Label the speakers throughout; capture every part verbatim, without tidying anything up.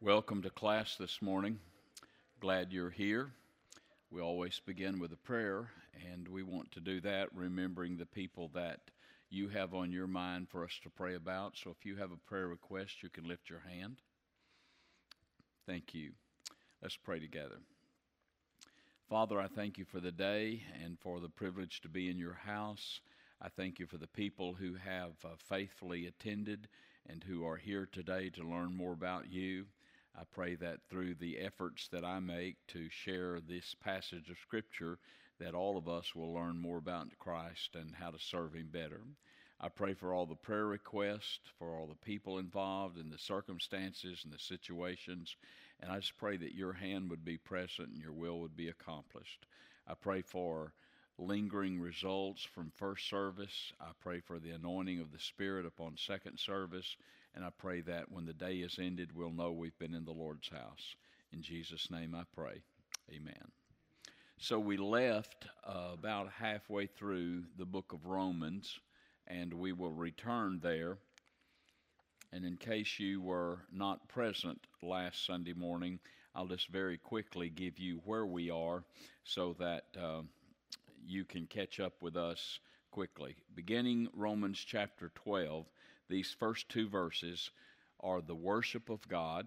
Speaker 1: Welcome to class this morning. Glad you're here. We always begin with a prayer, and we want to do that remembering the people that you have on your mind for us to pray about. So if you have a prayer request, you can lift your hand. Thank you. Let's pray together. Father, I thank you for the day and for the privilege to be in your house. I thank you for the people who have uh, faithfully attended and who are here today to learn more about you. I pray that through the efforts that I make to share this passage of Scripture, that all of us will learn more about Christ and how to serve Him better. I pray for all the prayer requests, for all the people involved in the circumstances and the situations, and I just pray that your hand would be present and your will would be accomplished. I pray for lingering results from first service. I pray for the anointing of the Spirit upon second service. And I pray that when the day is ended, we'll know we've been in the Lord's house. In Jesus' name I pray. Amen. So we left uh, about halfway through the book of Romans, and we will return there. And in case you were not present last Sunday morning, I'll just very quickly give you where we are so that uh, you can catch up with us quickly. Beginning Romans chapter twelve, these first two verses are the worship of God,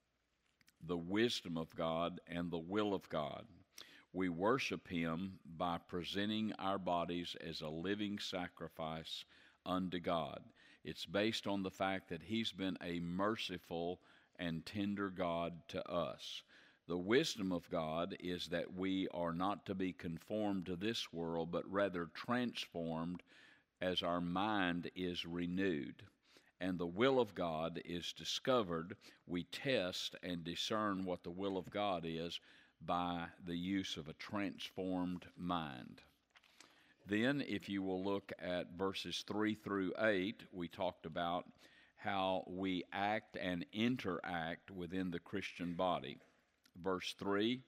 Speaker 1: the wisdom of God, and the will of God. We worship Him by presenting our bodies as a living sacrifice unto God. It's based on the fact that He's been a merciful and tender God to us. The wisdom of God is that we are not to be conformed to this world, but rather transformed as our mind is renewed. And the will of God is discovered. We test and discern what the will of God is by the use of a transformed mind. Then, if you will look at verses three through eight, we talked about how we act and interact within the Christian body. Verse three,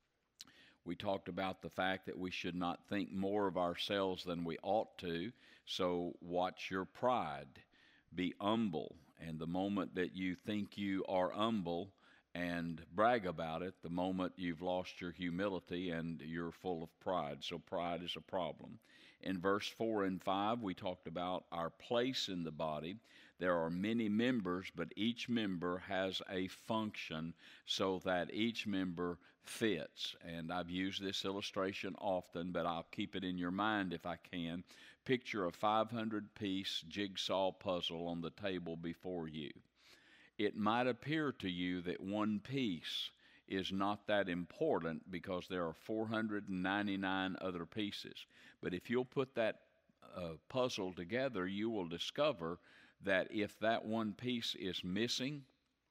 Speaker 1: we talked about the fact that we should not think more of ourselves than we ought to, so watch your pride. Be humble, and the moment that you think you are humble and brag about it, the moment you've lost your humility and you're full of pride. So pride is a problem. In verse four and five, we talked about our place in the body. There are many members, but each member has a function so that each member fits. And I've used this illustration often, but I'll keep it in your mind if I can. Picture a five hundred piece jigsaw puzzle on the table before you. It might appear to you that one piece is not that important because there are four hundred ninety-nine other pieces. But if you'll put that uh, puzzle together, you will discover that if that one piece is missing,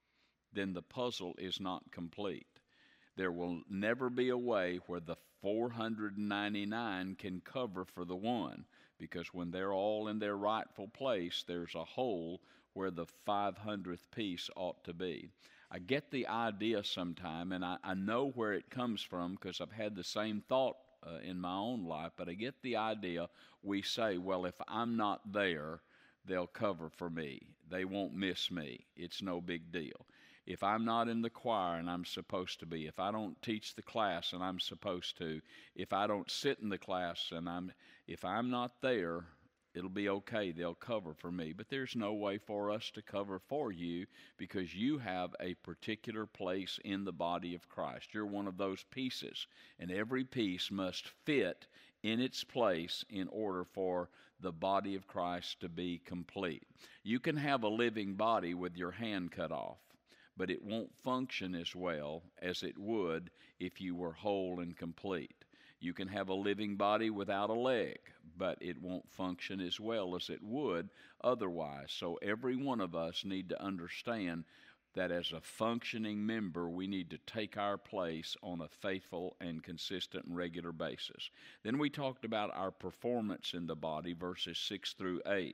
Speaker 1: then the puzzle is not complete. There will never be a way where the four hundred ninety-nine can cover for the one, because when they're all in their rightful place, there's a hole where the five hundredth piece ought to be. I get the idea sometime, and I, I know where it comes from because I've had the same thought uh, in my own life, but I get the idea. We say, well, if I'm not there, they'll cover for me. They won't miss me. It's no big deal. If I'm not in the choir and I'm supposed to be, if I don't teach the class and I'm supposed to, if I don't sit in the class and I'm, if I'm not there, it'll be okay. They'll cover for me. But there's no way for us to cover for you because you have a particular place in the body of Christ. You're one of those pieces, and every piece must fit in its place in order for the body of Christ to be complete. You can have a living body with your hand cut off, but it won't function as well as it would if you were whole and complete. You can have a living body without a leg, but it won't function as well as it would otherwise. So every one of us need to understand that as a functioning member, we need to take our place on a faithful and consistent and regular basis. Then we talked about our performance in the body, verses six through eight.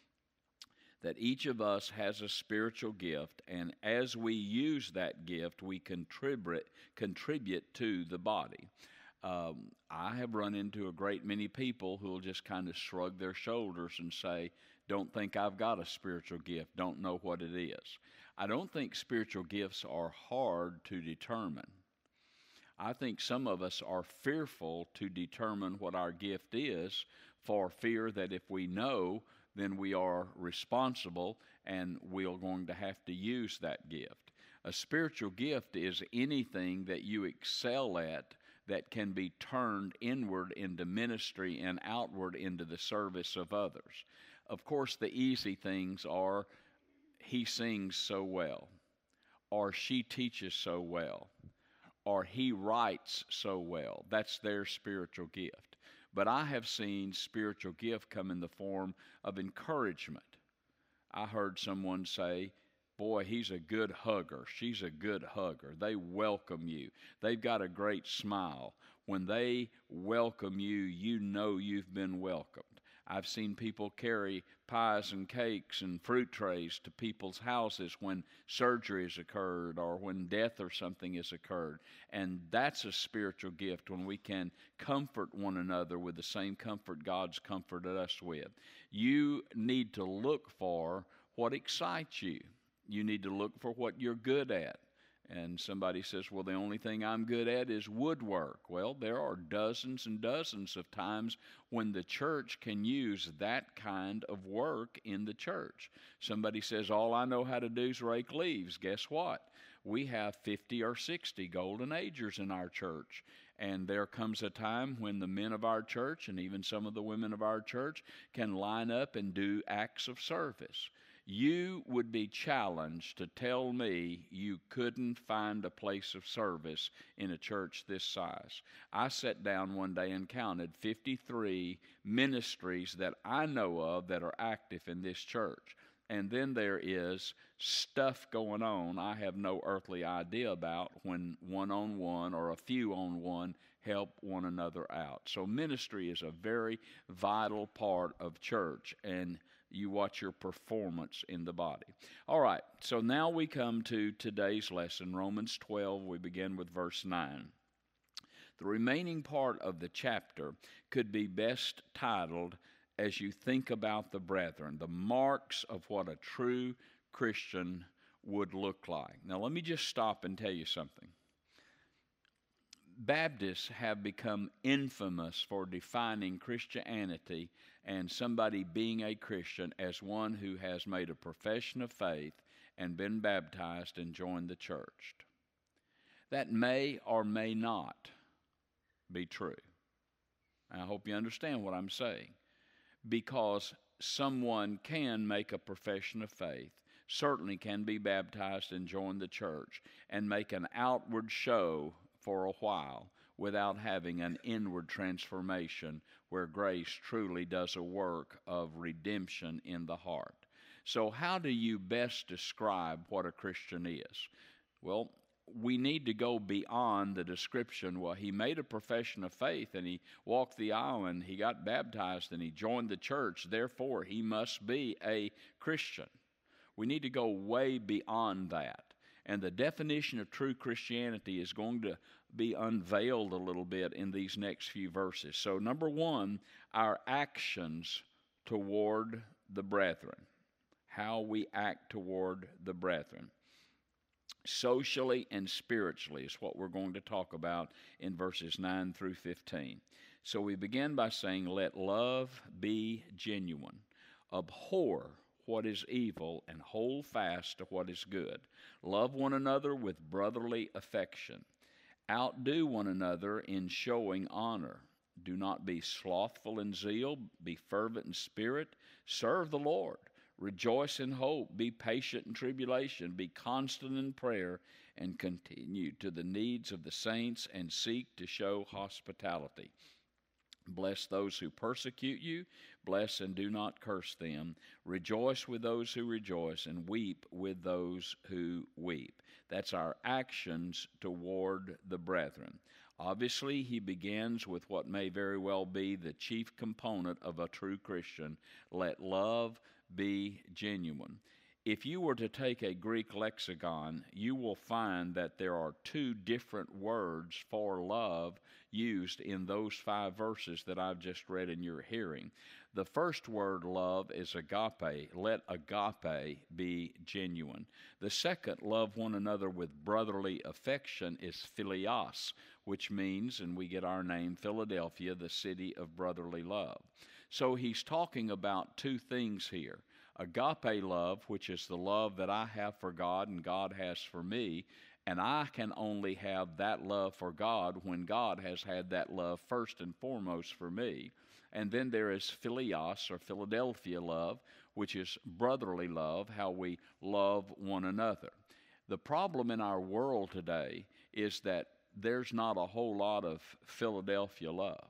Speaker 1: That each of us has a spiritual gift, and as we use that gift, we contribute contribute to the body. Um, I have run into a great many people who will just kind of shrug their shoulders and say, don't think I've got a spiritual gift, don't know what it is. I don't think spiritual gifts are hard to determine. I think some of us are fearful to determine what our gift is for fear that if we know, then we are responsible and we're going to have to use that gift. A spiritual gift is anything that you excel at that can be turned inward into ministry and outward into the service of others. Of course, the easy things are he sings so well, or she teaches so well, or he writes so well. That's their spiritual gift. But I have seen spiritual gift come in the form of encouragement. I heard someone say, boy, he's a good hugger. She's a good hugger. They welcome you. They've got a great smile. When they welcome you, you know you've been welcomed. I've seen people carry pies and cakes and fruit trays to people's houses when surgery has occurred or when death or something has occurred. And that's a spiritual gift, when we can comfort one another with the same comfort God's comforted us with. You need to look for what excites you. You need to look for what you're good at. And somebody says, well, the only thing I'm good at is woodwork. Well, there are dozens and dozens of times when the church can use that kind of work in the church. Somebody says, all I know how to do is rake leaves. Guess what? We have fifty or sixty golden agers in our church. And there comes a time when the men of our church and even some of the women of our church can line up and do acts of service. You would be challenged to tell me you couldn't find a place of service in a church this size. I sat down one day and counted fifty-three ministries that I know of that are active in this church. And then there is stuff going on I have no earthly idea about when one-on-one or a few-on-one help one another out. So ministry is a very vital part of church, and you watch your performance in the body. All right, so now we come to today's lesson, Romans twelve. We begin with verse nine. The remaining part of the chapter could be best titled, as you think about the brethren, the marks of what a true Christian would look like. Now, let me just stop and tell you something. Baptists have become infamous for defining Christianity and somebody being a Christian as one who has made a profession of faith and been baptized and joined the church. That may or may not be true. I hope you understand what I'm saying. Because someone can make a profession of faith, certainly can be baptized and join the church, and make an outward show for a while without having an inward transformation where grace truly does a work of redemption in the heart. So how do you best describe what a Christian is? Well, we need to go beyond the description. Well, he made a profession of faith and he walked the aisle and he got baptized and he joined the church. Therefore, he must be a Christian. We need to go way beyond that. And the definition of true Christianity is going to be unveiled a little bit in these next few verses. So, number one, our actions toward the brethren. How we act toward the brethren. Socially and spiritually is what we're going to talk about in verses nine through fifteen. So we begin by saying, let love be genuine. Abhor what is evil and hold fast to what is good. Love one another with brotherly affection. Outdo one another in showing honor. Do not be slothful in zeal. Be fervent in spirit. Serve the Lord. Rejoice in hope. Be patient in tribulation. Be constant in prayer. And continue to the needs of the saints and seek to show hospitality. Bless those who persecute you. Bless and do not curse them. Rejoice with those who rejoice and weep with those who weep. That's our actions toward the brethren. Obviously, he begins with what may very well be the chief component of a true Christian. Let love be genuine. If you were to take a Greek lexicon, you will find that there are two different words for love used in those five verses that I've just read in your hearing. The first word, love, is agape. Let agape be genuine. The second, love one another with brotherly affection, is philios, which means, and we get our name, Philadelphia, the city of brotherly love. So he's talking about two things here. Agape love, which is the love that I have for God and God has for me, and I can only have that love for God when God has had that love first and foremost for me. And then there is philios, or Philadelphia love, which is brotherly love, how we love one another. The problem in our world today is that there's not a whole lot of Philadelphia love.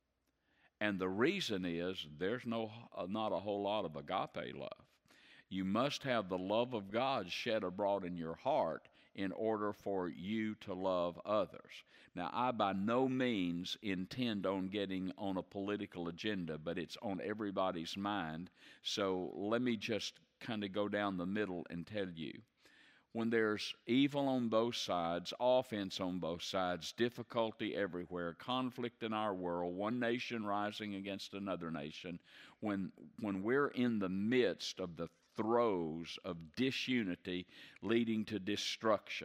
Speaker 1: And the reason is there's no, uh, not a whole lot of agape love. You must have the love of God shed abroad in your heart in order for you to love others. Now, I by no means intend on getting on a political agenda, but it's on everybody's mind. So let me just kind of go down the middle and tell you. When there's evil on both sides, offense on both sides, difficulty everywhere, conflict in our world, one nation rising against another nation, when, when we're in the midst of the throes of disunity leading to destruction,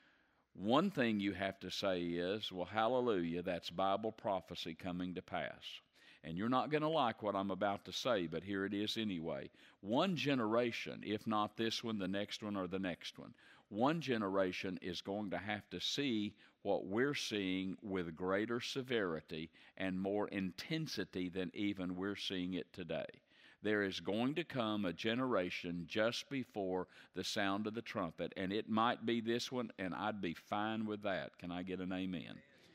Speaker 1: one thing you have to say is, well, hallelujah, that's Bible prophecy coming to pass. And you're not going to like what I'm about to say, but here it is anyway. One generation, if not this one, the next one, or the next one, one generation is going to have to see what we're seeing with greater severity and more intensity than even we're seeing it today. There is going to come a generation just before the sound of the trumpet, and it might be this one, and I'd be fine with that. Can I get an amen?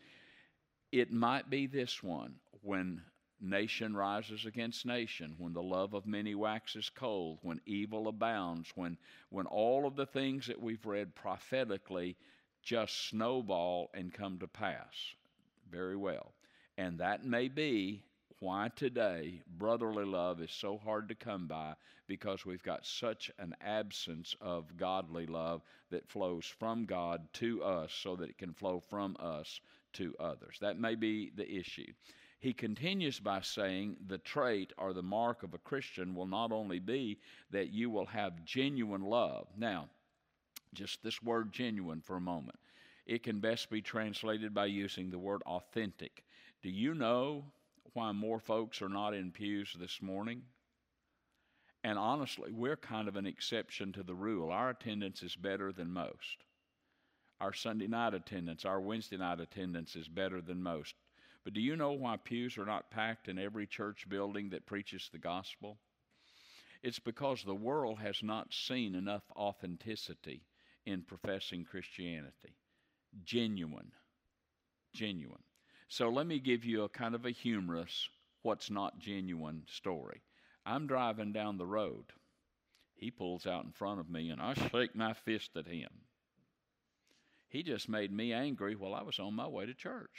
Speaker 1: It might be this one, when nation rises against nation, when the love of many waxes cold, when evil abounds, when, when all of the things that we've read prophetically just snowball and come to pass. Very well. And that may be why today brotherly love is so hard to come by, because we've got such an absence of godly love that flows from God to us so that it can flow from us to others. That may be the issue. He continues by saying the trait or the mark of a Christian will not only be that you will have genuine love. Now, just this word genuine for a moment. It can best be translated by using the word authentic. Do you know why more folks are not in pews this morning? And honestly, we're kind of an exception to the rule. Our attendance is better than most. Our Sunday night attendance, our Wednesday night attendance is better than most. But do you know why pews are not packed in every church building that preaches the gospel? It's because the world has not seen enough authenticity in professing Christianity. Genuine. Genuine. So let me give you a kind of a humorous, what's not genuine story. I'm driving down the road. He pulls out in front of me, and I shake my fist at him. He just made me angry while I was on my way to church.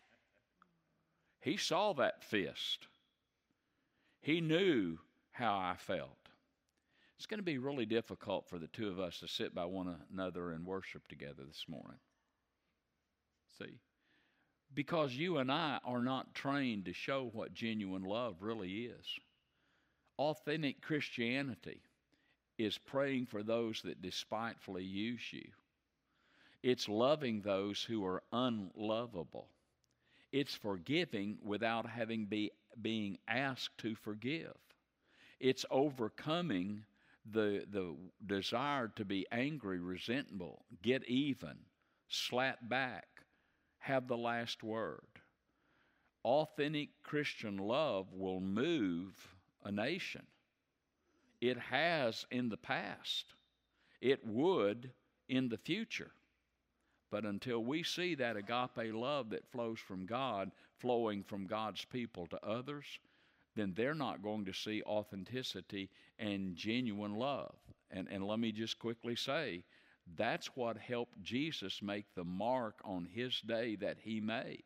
Speaker 1: He saw that fist. He knew how I felt. It's going to be really difficult for the two of us to sit by one another and worship together this morning. See? Because you and I are not trained to show what genuine love really is. Authentic Christianity is praying for those that despitefully use you. It's loving those who are unlovable. It's forgiving without having be, being asked to forgive. It's overcoming the, the desire to be angry, resentful, get even, slap back, have the last word. Authentic Christian love will move a nation. It has in the past. It would in the future. But until we see that agape love that flows from God, flowing from God's people to others, then they're not going to see authenticity and genuine love. And, and let me just quickly say, that's what helped Jesus make the mark on his day that he made.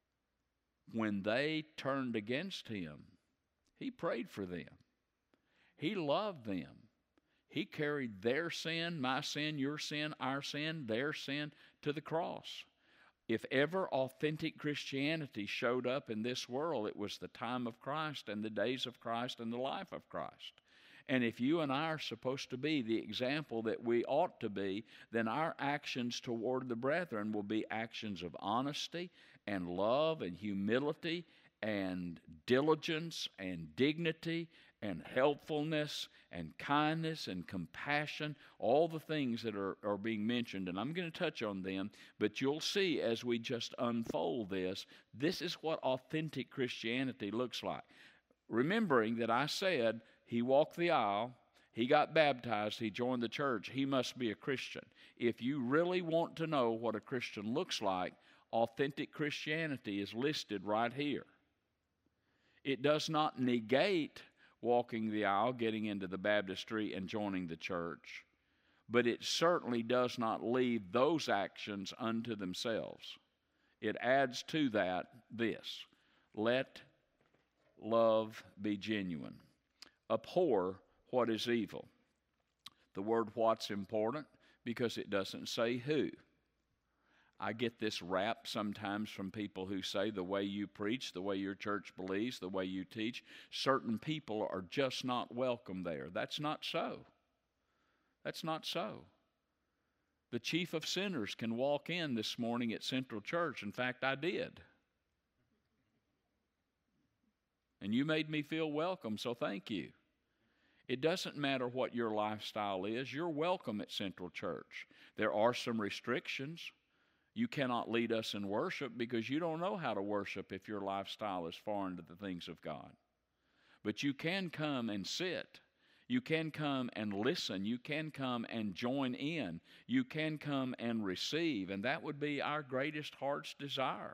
Speaker 1: When they turned against him, he prayed for them. He loved them. He carried their sin, my sin, your sin, our sin, their sin to the cross. If ever authentic Christianity showed up in this world, it was the time of Christ and the days of Christ and the life of Christ. And if you and I are supposed to be the example that we ought to be, then our actions toward the brethren will be actions of honesty and love and humility and diligence and dignity and helpfulness and kindness and compassion, all the things that are, are being mentioned. And I'm going to touch on them, but you'll see as we just unfold this, this is what authentic Christianity looks like. Remembering that I said he walked the aisle, he got baptized, he joined the church, he must be a Christian. If you really want to know what a Christian looks like, authentic Christianity is listed right here. It does not negate walking the aisle, getting into the baptistry, and joining the church, but it certainly does not leave those actions unto themselves. It adds to that this: let love be genuine. Abhor what is evil. The word what's important because it doesn't say who. I get this rap sometimes from people who say the way you preach, the way your church believes, the way you teach, certain people are just not welcome there. That's not so. That's not so. The chief of sinners can walk in this morning at Central Church. In fact, I did. And you made me feel welcome, so thank you. It doesn't matter what your lifestyle is. You're welcome at Central Church. There are some restrictions. You cannot lead us in worship because you don't know how to worship if your lifestyle is foreign to the things of God. But you can come and sit. You can come and listen. You can come and join in. You can come and receive. And that would be our greatest heart's desire.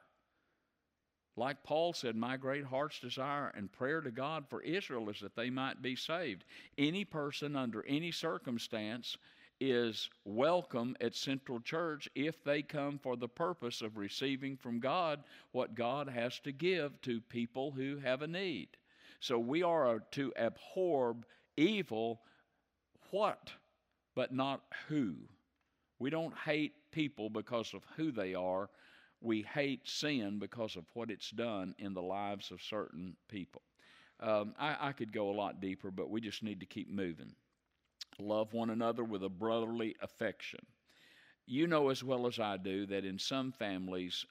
Speaker 1: Like Paul said, my great heart's desire and prayer to God for Israel is that they might be saved. Any person under any circumstance is welcome at Central Church if they come for the purpose of receiving from God what God has to give to people who have a need. So we are to abhor evil, what, but not who. We don't hate people because of who they are. We hate sin because of what it's done in the lives of certain people. Um, I, I could go a lot deeper, but we just need to keep moving. Love one another with a brotherly affection. You know as well as I do that in some families,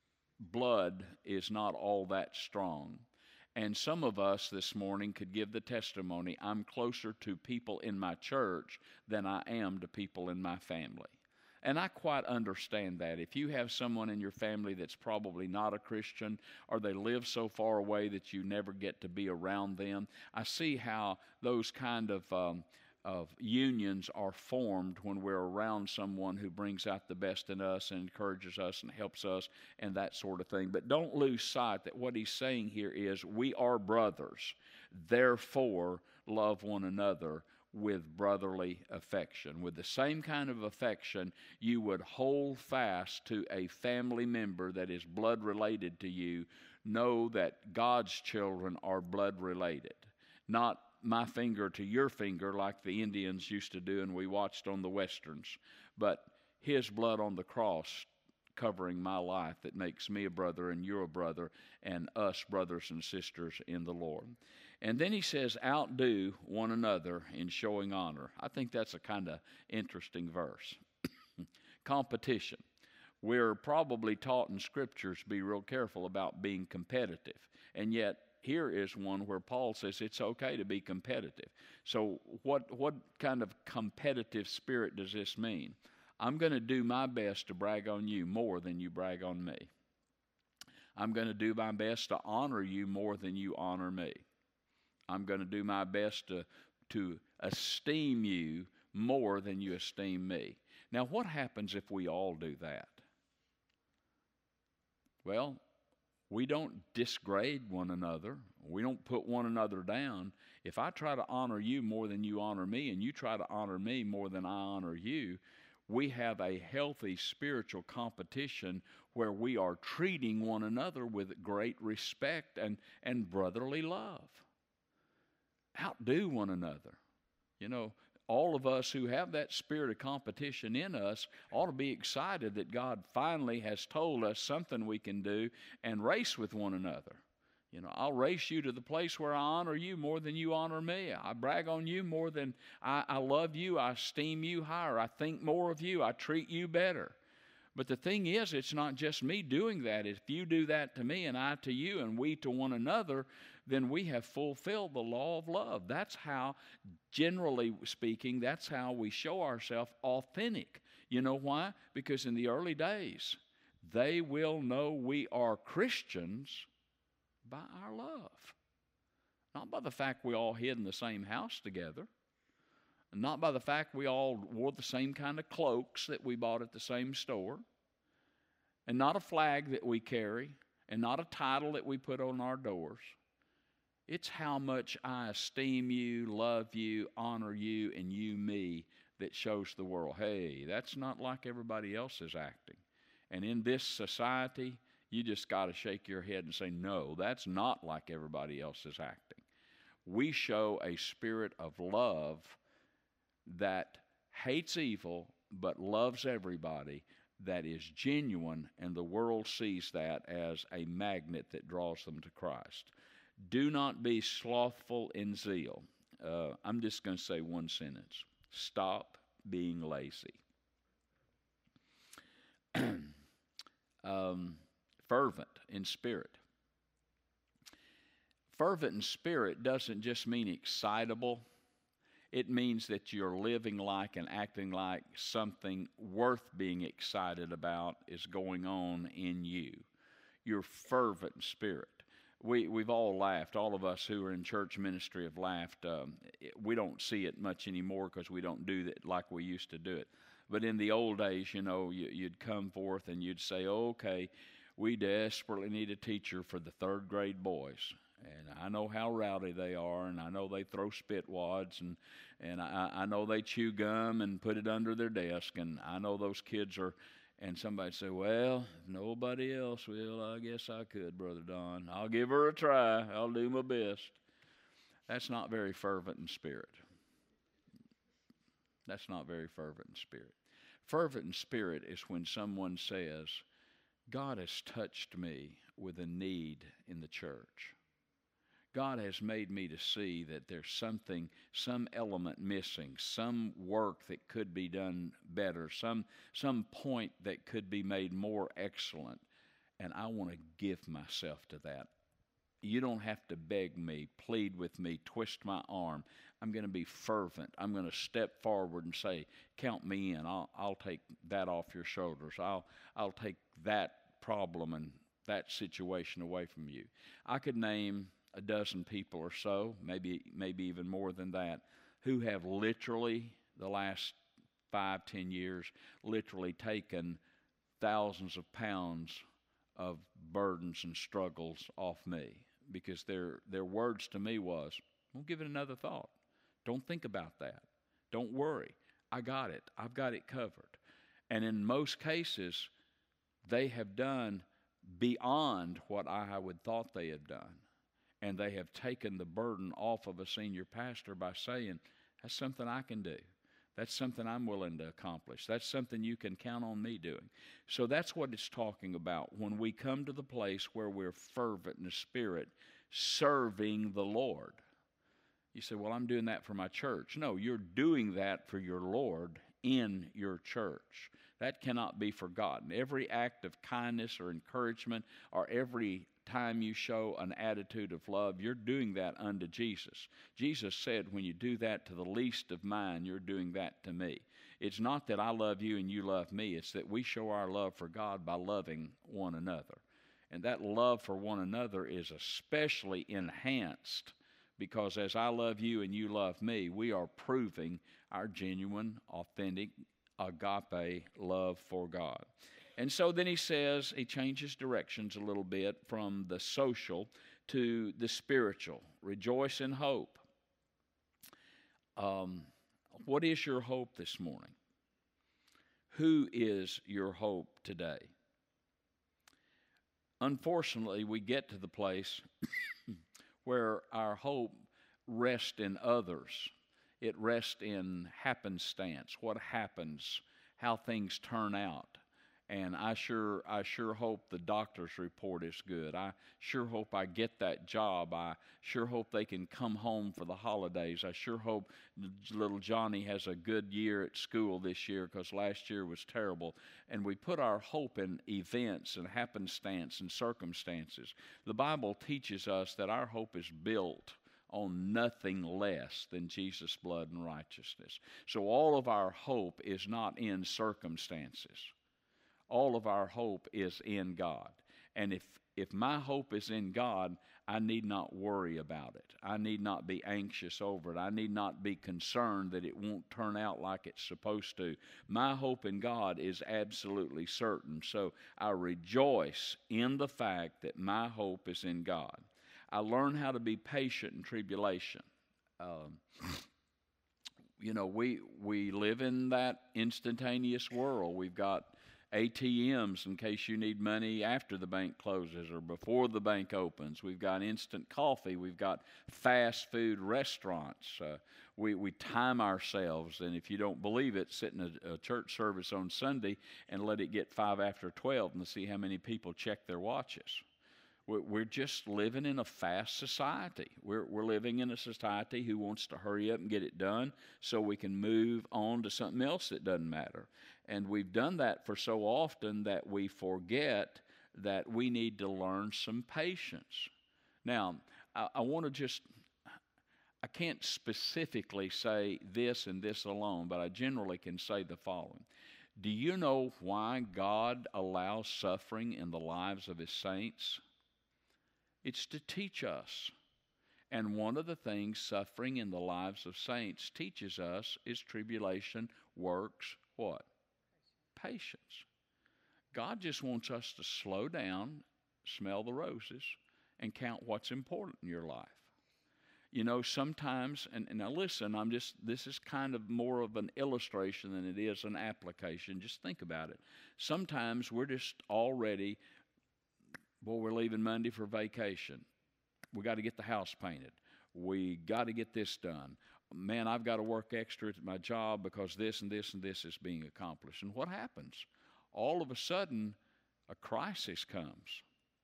Speaker 1: blood is not all that strong. And some of us this morning could give the testimony, I'm closer to people in my church than I am to people in my family. And I quite understand that. If you have someone in your family that's probably not a Christian, or they live so far away that you never get to be around them, I see how those kind of um, of unions are formed when we're around someone who brings out the best in us and encourages us and helps us and that sort of thing. But don't lose sight that what he's saying here is we are brothers. Therefore, love one another with brotherly affection. With the same kind of affection you would hold fast to a family member that is blood related to you, know that God's children are blood related. Not my finger to your finger like the Indians used to do and we watched on the Westerns, but his blood on the cross covering my life that makes me a brother and you're a brother and us brothers and sisters in the Lord. And then he says, outdo one another in showing honor. I think that's a kind of interesting verse. Competition. We're probably taught in scriptures to be real careful about being competitive. And yet, here is one where Paul says it's okay to be competitive. So what, what kind of competitive spirit does this mean? I'm going to do my best to brag on you more than you brag on me. I'm going to do my best to honor you more than you honor me. I'm going to do my best to, to esteem you more than you esteem me. Now, what happens if we all do that? Well, we don't disgrade one another. We don't put one another down. If I try to honor you more than you honor me, and you try to honor me more than I honor you, we have a healthy spiritual competition where we are treating one another with great respect and, and brotherly love. outdo one another. You know, all of us who have that spirit of competition in us ought to be excited that God finally has told us something we can do and race with one another. You know, I'll race you to the place where I honor you more than you honor me. I brag on you more than I, I love you. I esteem you higher. I think more of you. I treat you better. But the thing is, it's not just me doing that. If you do that to me and I to you and we to one another, then we have fulfilled the law of love. That's how, generally speaking, that's how we show ourselves authentic. You know why? Because in the early days, they will know we are Christians by our love. Not by the fact we all hid in the same house together. Not by the fact we all wore the same kind of cloaks that we bought at the same store. And not a flag that we carry. And not a title that we put on our doors. It's how much I esteem you, love you, honor you, and you me that shows the world, hey, that's not like everybody else is acting. And in this society, you just got to shake your head and say, no, that's not like everybody else is acting. We show a spirit of love that hates evil but loves everybody, that is genuine, and the world sees that as a magnet that draws them to Christ. Do not be slothful in zeal. Uh, I'm just going to say one sentence. Stop being lazy. um, fervent in spirit. Fervent in spirit doesn't just mean excitable. It means that you're living like and acting like something worth being excited about is going on in you. You're fervent in spirit. We, we've all laughed. All of us who are in church ministry have laughed. Um, it, we don't see it much anymore because we don't do it like we used to do it. But in the old days, you know, you, you'd come forth and you'd say, okay, we desperately need a teacher for the third grade boys. And I know how rowdy they are, and I know they throw spit wads, and, and I, I know they chew gum and put it under their desk, and I know those kids are, and somebody say, well, if nobody else will, I guess I could, Brother Don. I'll give her a try. I'll do my best. That's not very fervent in spirit. That's not very fervent in spirit. Fervent in spirit is when someone says, God has touched me with a need in the church. God has made me to see that there's something, some element missing, some work that could be done better, some, some point that could be made more excellent, and I want to give myself to that. You don't have to beg me, plead with me, twist my arm. I'm going to be fervent. I'm going to step forward and say, count me in. I'll, I'll take that off your shoulders. I'll, I'll take that problem and that situation away from you. I could name a dozen people or so, maybe maybe even more than that, who have literally, the last five, ten years, literally taken thousands of pounds of burdens and struggles off me, because their their words to me was, don't give it another thought. Don't think about that. Don't worry. I got it. I've got it covered. And in most cases, they have done beyond what I would thought they had done. And they have taken the burden off of a senior pastor by saying, that's something I can do. That's something I'm willing to accomplish. That's something you can count on me doing. So that's what it's talking about when we come to the place where we're fervent in the spirit, serving the Lord. You say, well, I'm doing that for my church. No, you're doing that for your Lord in your church. That cannot be forgotten. Every act of kindness or encouragement, or every time you show an attitude of love, you're doing that unto Jesus. Jesus said, when you do that to the least of mine, you're doing that to me. It's not that I love you and you love me. It's that we show our love for God by loving one another. And that love for one another is especially enhanced because as I love you and you love me, we are proving our genuine, authentic, agape love for God. And so then he says, he changes directions a little bit from the social to the spiritual. Rejoice in hope. Um, what is your hope this morning? Who is your hope today? Unfortunately, we get to the place where our hope rest in others. It rests in happenstance, what happens, how things turn out. And I sure, I sure hope the doctor's report is good. I sure hope I get that job. I sure hope they can come home for the holidays. I sure hope little Johnny has a good year at school this year, because last year was terrible. And we put our hope in events and happenstance and circumstances. The Bible teaches us that our hope is built on nothing less than Jesus' blood and righteousness. So all of our hope is not in circumstances. All of our hope is in God. And if, if my hope is in God, I need not worry about it. I need not be anxious over it. I need not be concerned that it won't turn out like it's supposed to. My hope in God is absolutely certain. So I rejoice in the fact that my hope is in God. I learn how to be patient in tribulation. Um, you know, we we live in that instantaneous world. We've got A T Ms in case you need money after the bank closes or before the bank opens. We've got instant coffee. We've got fast food restaurants. Uh, we, we time ourselves, and if you don't believe it, sit in a, a church service on Sunday and let it get five after twelve and see how many people check their watches. We're, we're just living in a fast society. We're, we're living in a society who wants to hurry up and get it done so we can move on to something else that doesn't matter. And we've done that for so often that we forget that we need to learn some patience. Now, I, I want to just, I can't specifically say this and this alone, but I generally can say the following. Do you know why God allows suffering in the lives of His saints? It's to teach us. And one of the things suffering in the lives of saints teaches us is tribulation works what? Patience. God just wants us to slow down, smell the roses, and count what's important in your life. You know, sometimes, and, and now listen, I'm just, this is kind of more of an illustration than it is an application. Just think about it. Sometimes we're just already, boy, we're leaving Monday for vacation. We got to get the house painted. We got to get this done. Man, I've got to work extra at my job because this and this and this is being accomplished. And what happens? All of a sudden, a crisis comes.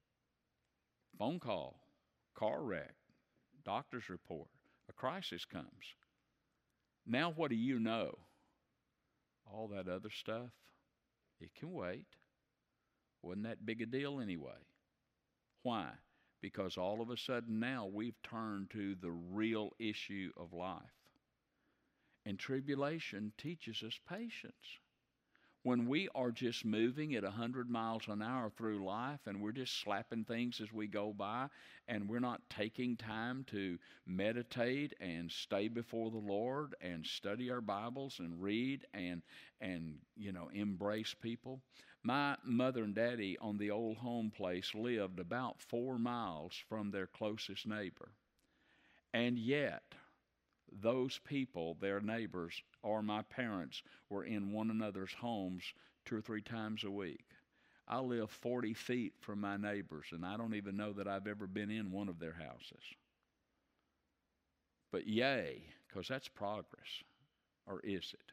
Speaker 1: Phone call, car wreck, doctor's report, a crisis comes. Now what do you know? All that other stuff, it can wait. Wasn't that big a deal anyway. Why? Because all of a sudden now we've turned to the real issue of life. And tribulation teaches us patience. When we are just moving at one hundred miles an hour through life and we're just slapping things as we go by and we're not taking time to meditate and stay before the Lord and study our Bibles and read and, and you know, embrace people. My mother and daddy on the old home place lived about four miles from their closest neighbor. And yet, those people, their neighbors, or my parents, were in one another's homes two or three times a week. I live forty feet from my neighbors, and I don't even know that I've ever been in one of their houses. But yay, because that's progress. Or is it?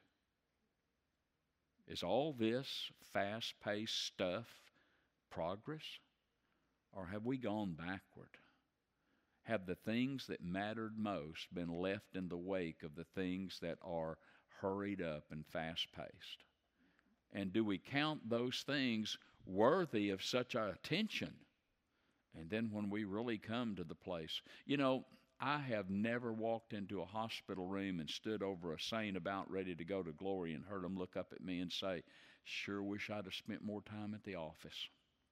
Speaker 1: Is all this fast-paced stuff progress? Or have we gone backward? Have the things that mattered most been left in the wake of the things that are hurried up and fast-paced? And do we count those things worthy of such our attention? And then when we really come to the place, you know, I have never walked into a hospital room and stood over a saint about ready to go to glory and heard them look up at me and say, sure wish I'd have spent more time at the office.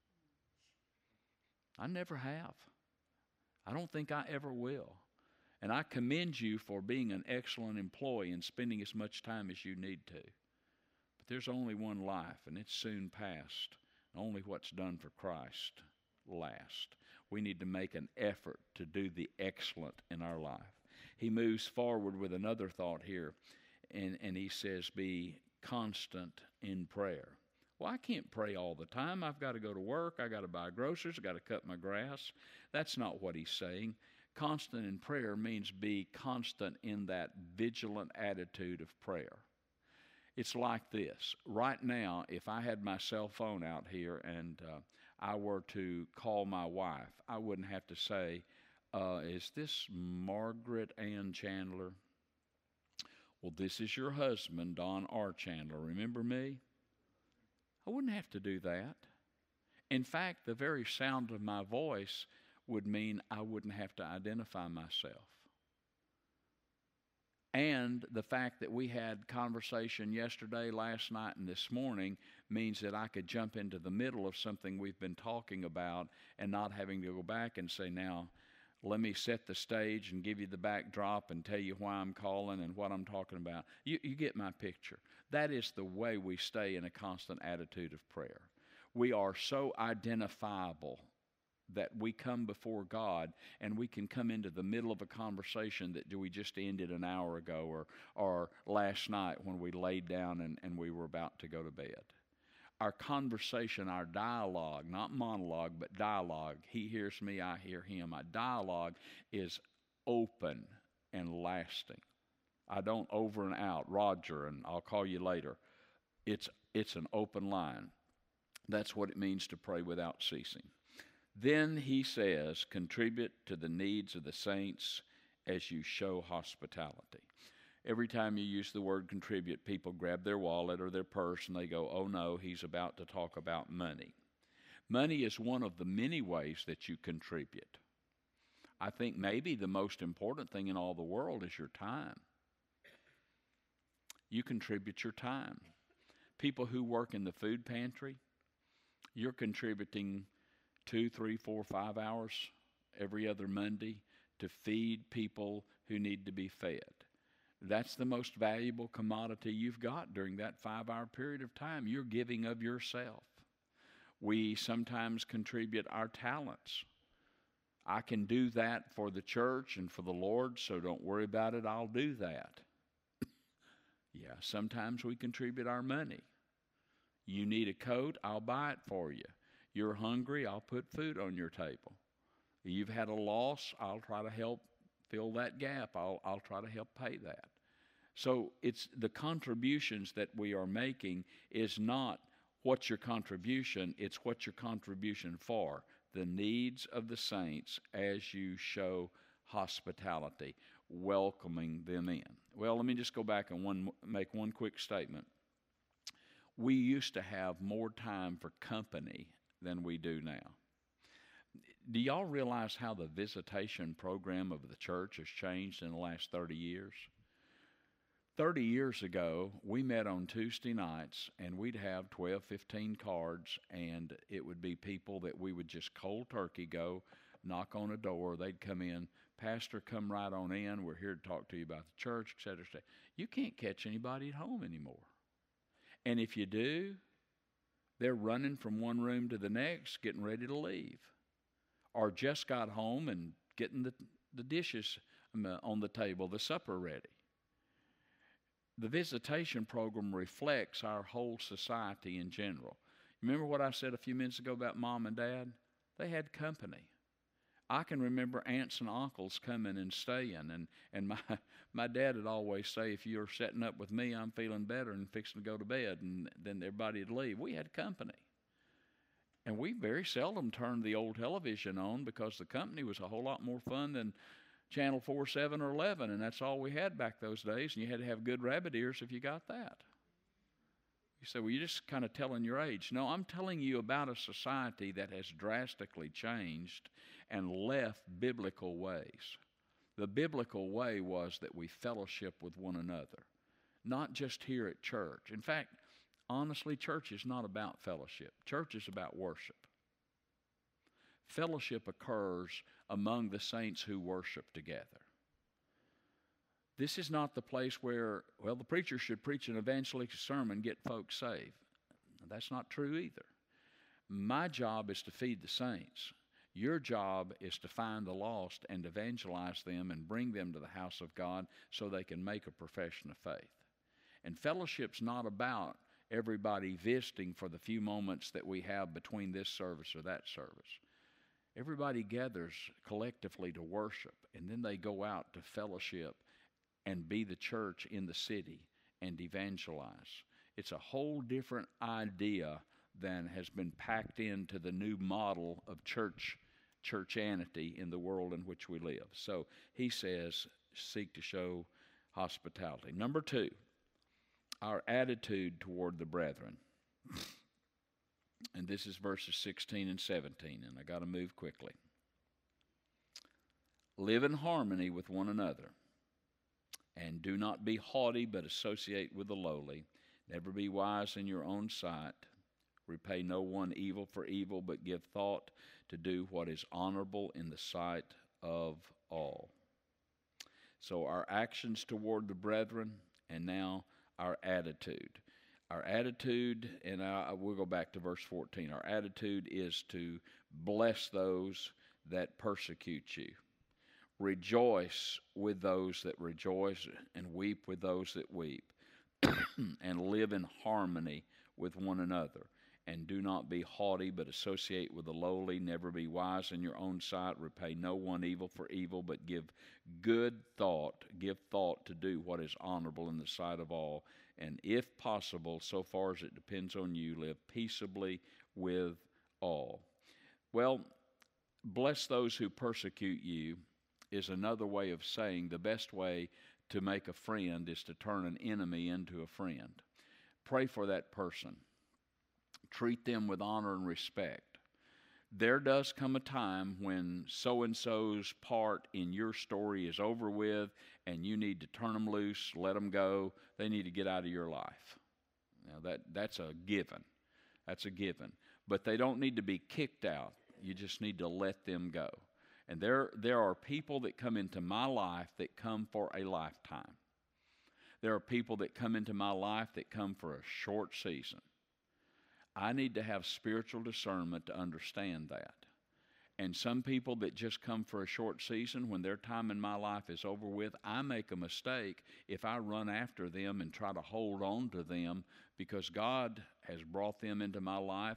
Speaker 1: I never have. I don't think I ever will. And I commend you for being an excellent employee and spending as much time as you need to. But there's only one life, and it's soon past. Only what's done for Christ last. We need to make an effort to do the excellent in our life. He moves forward with another thought here, and, and he says, be constant in prayer. Well, I can't pray all the time. I've got to go to work. I've got to buy groceries. I've got to cut my grass. That's not what he's saying. Constant in prayer means be constant in that vigilant attitude of prayer. It's like this. Right now, if I had my cell phone out here and uh, I were to call my wife, I wouldn't have to say, uh, is this Margaret Ann Chandler? Well, this is your husband, Don R. Chandler. Remember me? I wouldn't have to do that. In fact, the very sound of my voice would mean I wouldn't have to identify myself. And the fact that we had conversation yesterday, last night, and this morning means that I could jump into the middle of something we've been talking about and not having to go back and say, now, let me set the stage and give you the backdrop and tell you why I'm calling and what I'm talking about. You, you get my picture. That is the way we stay in a constant attitude of prayer. We are so identifiable that we come before God and we can come into the middle of a conversation that we just ended an hour ago or, or last night when we laid down and, and we were about to go to bed. Our conversation, our dialogue, not monologue, but dialogue, he hears me, I hear him. Our dialogue is open and lasting. I don't over and out, Roger, and I'll call you later. It's, it's an open line. That's what it means to pray without ceasing. Then he says, contribute to the needs of the saints as you show hospitality. Every time you use the word contribute, people grab their wallet or their purse and they go, oh no, he's about to talk about money. Money is one of the many ways that you contribute. I think maybe the most important thing in all the world is your time. You contribute your time. People who work in the food pantry, you're contributing two, three, four, five hours every other Monday to feed people who need to be fed. That's the most valuable commodity you've got during that five-hour period of time. You're giving of yourself. We sometimes contribute our talents. I can do that for the church and for the Lord, so don't worry about it. I'll do that. Yeah, sometimes we contribute our money. You need a coat, I'll buy it for you. You're hungry, I'll put food on your table. You've had a loss, I'll try to help fill that gap. I'll, I'll try to help pay that. So it's the contributions that we are making is not what's your contribution, it's what's your contribution for. The needs of the saints as you show hospitality, welcoming them in. Well, let me just go back and one, make one quick statement. We used to have more time for company than we do now. Do y'all realize how the visitation program of the church has changed in the last thirty years? thirty years ago, we met on Tuesday nights, and we'd have twelve, fifteen cards, and it would be people that we would just cold turkey go, knock on a door, they'd come in, Pastor, come right on in, we're here to talk to you about the church, et cetera, et cetera. You can't catch anybody at home anymore. And if you do, they're running from one room to the next, getting ready to leave. Or just got home and getting the, the dishes on the table, the supper ready. The visitation program reflects our whole society in general. Remember what I said a few minutes ago about mom and dad? They had company. I can remember aunts and uncles coming and staying, and, and my, my dad would always say, if you're setting up with me, I'm feeling better and fixing to go to bed, and then everybody would leave. We had company. And we very seldom turned the old television on because the company was a whole lot more fun than Channel four, seven, or eleven, and that's all we had back those days, and you had to have good rabbit ears if you got that. You say, well, you're just kind of telling your age. No, I'm telling you about a society that has drastically changed and left biblical ways. The biblical way was that we fellowship with one another, not just here at church. In fact, honestly, church is not about fellowship. Church is about worship. Fellowship occurs among the saints who worship together. This is not the place where, well, the preacher should preach an evangelistic sermon, get folks saved. That's not true either. My job is to feed the saints. Your job is to find the lost and evangelize them and bring them to the house of God so they can make a profession of faith. And fellowship's not about everybody visiting for the few moments that we have between this service or that service. Everybody gathers collectively to worship, and then they go out to fellowship and be the church in the city and evangelize. It's a whole different idea than has been packed into the new model of church churchanity in the world in which we live. So he says, seek to show hospitality. Number two, our attitude toward the brethren. And this is verses sixteen and seventeen, and I got to move quickly. Live in harmony with one another, and do not be haughty, but associate with the lowly. Never be wise in your own sight. Repay no one evil for evil, but give thought to do what is honorable in the sight of all. So our actions toward the brethren, and now our attitude. Our attitude, and I, we'll go back to verse fourteen. Our attitude is to bless those that persecute you. Rejoice with those that rejoice, and weep with those that weep. And live in harmony with one another. And do not be haughty, but associate with the lowly. Never be wise in your own sight. Repay no one evil for evil, but give good thought, give thought to do what is honorable in the sight of all. And if possible, so far as it depends on you, live peaceably with all. Well, bless those who persecute you is another way of saying the best way to make a friend is to turn an enemy into a friend. Pray for that person. Treat them with honor and respect. There does come a time when so-and-so's part in your story is over with and you need to turn them loose, let them go. They need to get out of your life. Now that, that's a given. That's a given. But they don't need to be kicked out. You just need to let them go. And there, there are people that come into my life that come for a lifetime. There are people that come into my life that come for a short season. I need to have spiritual discernment to understand that. And some people that just come for a short season, when their time in my life is over with, I make a mistake if I run after them and try to hold on to them, because God has brought them into my life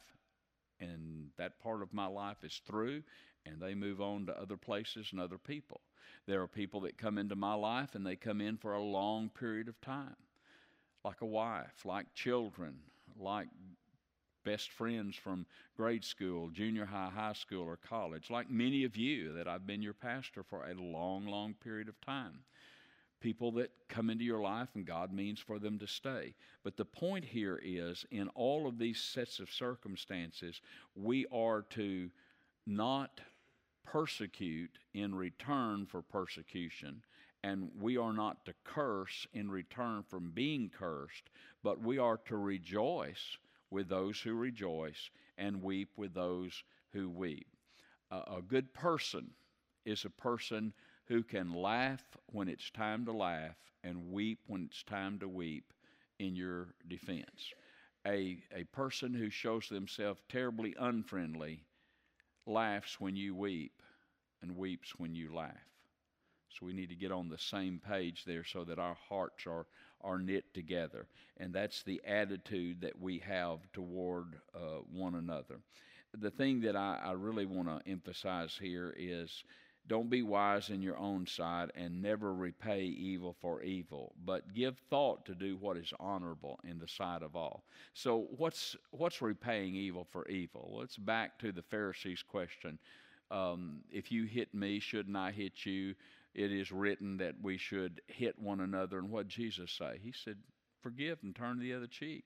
Speaker 1: and that part of my life is through, and they move on to other places and other people. There are people that come into my life and they come in for a long period of time, like a wife, like children, like best friends from grade school, junior high, high school, or college, like many of you that I've been your pastor for a long, long period of time. People that come into your life and God means for them to stay. But the point here is, in all of these sets of circumstances, we are to not persecute in return for persecution, and we are not to curse in return from being cursed, but we are to rejoice with those who rejoice and weep with those who weep. Uh, a good person is a person who can laugh when it's time to laugh and weep when it's time to weep in your defense. A, a person who shows themselves terribly unfriendly laughs when you weep and weeps when you laugh. So we need to get on the same page there so that our hearts are, are knit together. And that's the attitude that we have toward uh, one another. The thing that I, I really want to emphasize here is, don't be wise in your own sight, and never repay evil for evil, but give thought to do what is honorable in the sight of all. So what's what's repaying evil for evil? Well, it's back to the Pharisees' question. Um, if you hit me, shouldn't I hit you? It is written that we should hit one another. And what did Jesus say? He said, forgive and turn the other cheek.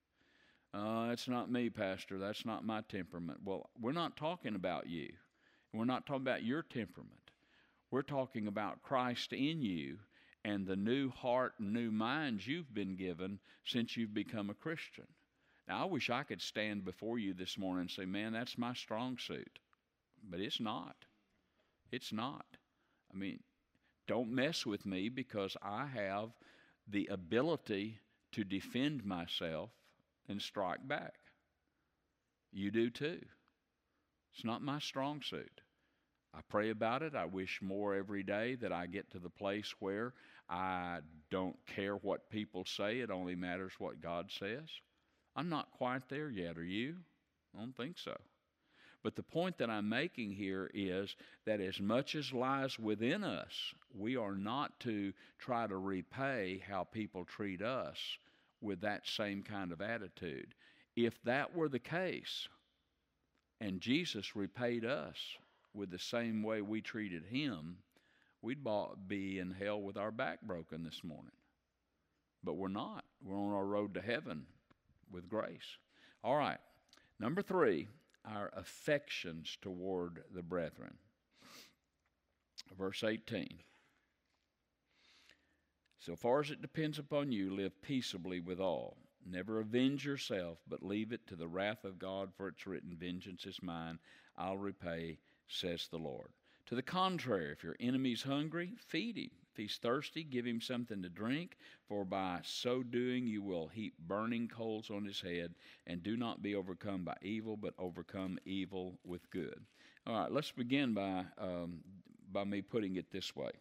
Speaker 1: Uh, that's not me, Pastor. That's not my temperament. Well, we're not talking about you. We're not talking about your temperament. We're talking about Christ in you and the new heart and new minds you've been given since you've become a Christian. Now, I wish I could stand before you this morning and say, man, that's my strong suit. But it's not. It's not. I mean, don't mess with me, because I have the ability to defend myself and strike back. You do too. It's not my strong suit. I pray about it. I wish more every day that I get to the place where I don't care what people say. It only matters what God says. I'm not quite there yet. Are you? I don't think so. But the point that I'm making here is that as much as lies within us, we are not to try to repay how people treat us with that same kind of attitude. If that were the case, and Jesus repaid us with the same way we treated him, we'd be in hell with our back broken this morning. But we're not. We're on our road to heaven with grace. All right. Number three, our affections toward the brethren. Verse eighteen. So far as it depends upon you, live peaceably with all. Never avenge yourself, but leave it to the wrath of God, for it's written, vengeance is mine, I'll repay, says the Lord. To the contrary, if your enemy's hungry, feed him. If he's thirsty, give him something to drink, for by so doing you will heap burning coals on his head, and do not be overcome by evil, but overcome evil with good. All right, let's begin by, um, by me putting it this way.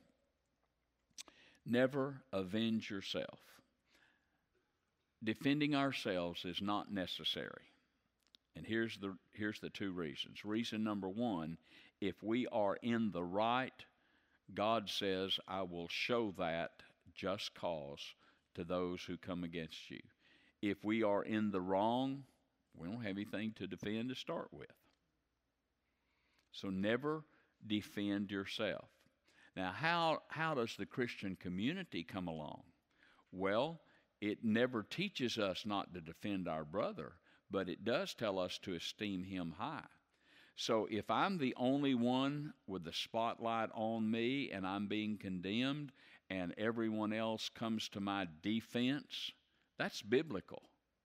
Speaker 1: Never avenge yourself. Defending ourselves is not necessary. And here's the, here's the two reasons. Reason number one, if we are in the right, God says, I will show that just cause to those who come against you. If we are in the wrong, we don't have anything to defend to start with. So never defend yourself. Now, how, how does the Christian community come along? Well, it never teaches us not to defend our brother, but it does tell us to esteem him high. So if I'm the only one with the spotlight on me and I'm being condemned and everyone else comes to my defense, that's biblical.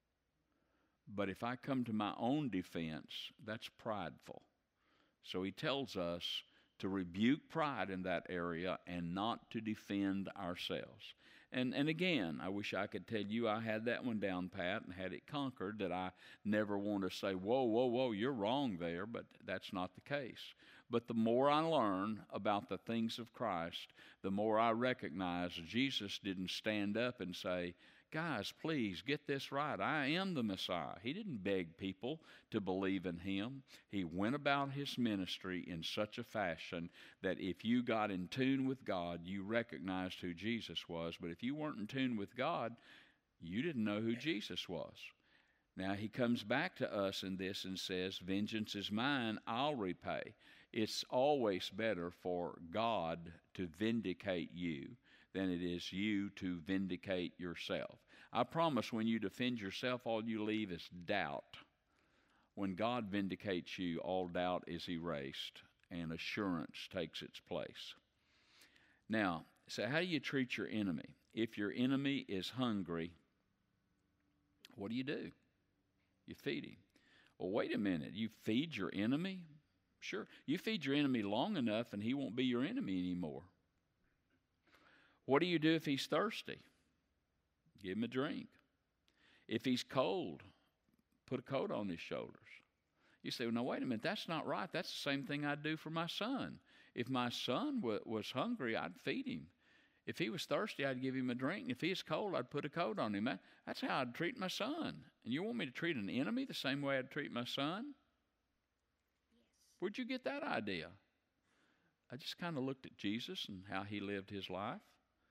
Speaker 1: But if I come to my own defense, that's prideful. So he tells us to rebuke pride in that area and not to defend ourselves. And and again, I wish I could tell you I had that one down pat and had it conquered, that I never want to say, whoa, whoa, whoa, you're wrong there, but that's not the case. But the more I learn about the things of Christ, the more I recognize Jesus didn't stand up and say, guys, please get this right. I am the Messiah. He didn't beg people to believe in him. He went about his ministry in such a fashion that if you got in tune with God, you recognized who Jesus was. But if you weren't in tune with God, you didn't know who Jesus was. Now he comes back to us in this and says, vengeance is mine, I'll repay. It's always better for God to vindicate you than it is you to vindicate yourself. I promise when you defend yourself, all you leave is doubt. When God vindicates you, all doubt is erased and assurance takes its place. Now, so how do you treat your enemy? If your enemy is hungry, what do you do? You feed him. Well, wait a minute. You feed your enemy? Sure. You feed your enemy long enough and he won't be your enemy anymore. What do you do if he's thirsty? Give him a drink. If he's cold, put a coat on his shoulders. You say, well, no, wait a minute, that's not right. That's the same thing I'd do for my son. If my son w- was hungry, I'd feed him. If he was thirsty, I'd give him a drink. If he's cold, I'd put a coat on him. That, that's how I'd treat my son. And you want me to treat an enemy the same way I'd treat my son? Yes. Where'd you get that idea? I just kind of looked at Jesus and how he lived his life.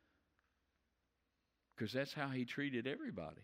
Speaker 1: Because that's how he treated everybody.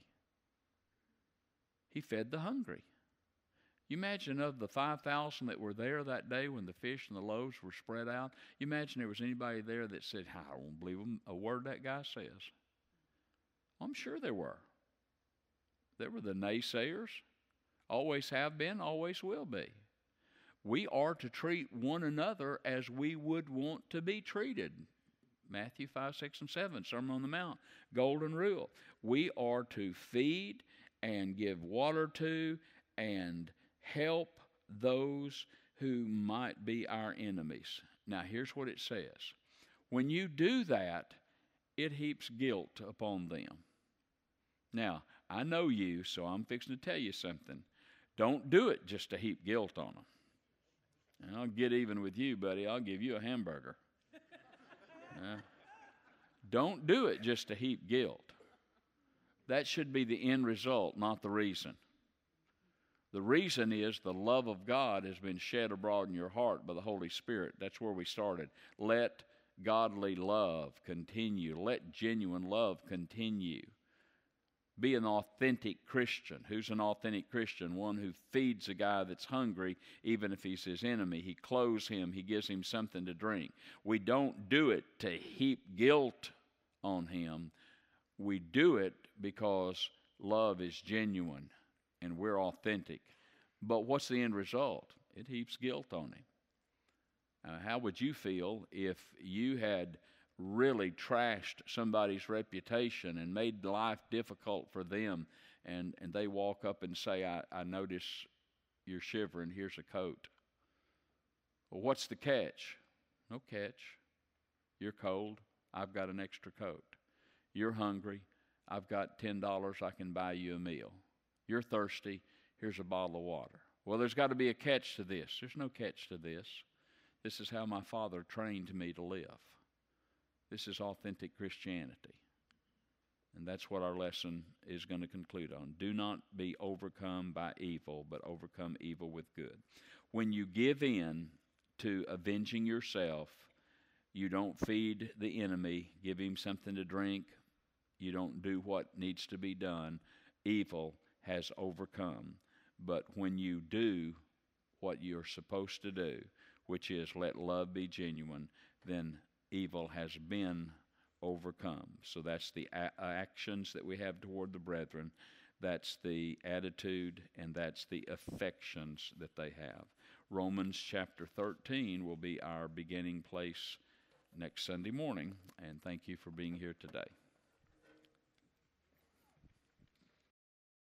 Speaker 1: He fed the hungry. You imagine of the five thousand that were there that day when the fish and the loaves were spread out, you imagine there was anybody there that said, I don't believe a word that guy says. I'm sure there were. There were the naysayers. Always have been, always will be. We are to treat one another as we would want to be treated. Matthew five, six, and seven, Sermon on the Mount, golden rule. We are to feed and give water to and help those who might be our enemies. Now, here's what it says. When you do that, it heaps guilt upon them. Now, I know you, so I'm fixing to tell you something. Don't do it just to heap guilt on them. And I'll get even with you, buddy. I'll give you a hamburger. Uh, don't do it just to heap guilt. That should be the end result, not the reason. The reason is the love of God has been shed abroad in your heart by the Holy Spirit. That's where we started. Let godly love continue. Let genuine love continue. Be an authentic Christian. Who's an authentic Christian? One who feeds a guy that's hungry, even if he's his enemy. He clothes him. He gives him something to drink. We don't do it to heap guilt on him. We do it because love is genuine and we're authentic. But what's the end result? It heaps guilt on him. Uh, how would you feel if you had really trashed somebody's reputation and made life difficult for them, and, and they walk up and say, I, I notice you're shivering, here's a coat. Well, what's the catch? No catch. You're cold, I've got an extra coat. You're hungry, I've got ten dollars, I can buy you a meal. You're thirsty, here's a bottle of water. Well, there's got to be a catch to this. There's no catch to this. This is how my Father trained me to live. This is authentic Christianity. And that's what our lesson is going to conclude on. Do not be overcome by evil, but overcome evil with good. When you give in to avenging yourself, you don't feed the enemy, give him something to drink, you don't do what needs to be done, evil has overcome. But when you do what you're supposed to do, which is let love be genuine, then evil has been overcome. So that's the a- actions that we have toward the brethren. That's the attitude, and that's the affections that they have. Romans chapter thirteen will be our beginning place next Sunday morning, and thank you for being here today.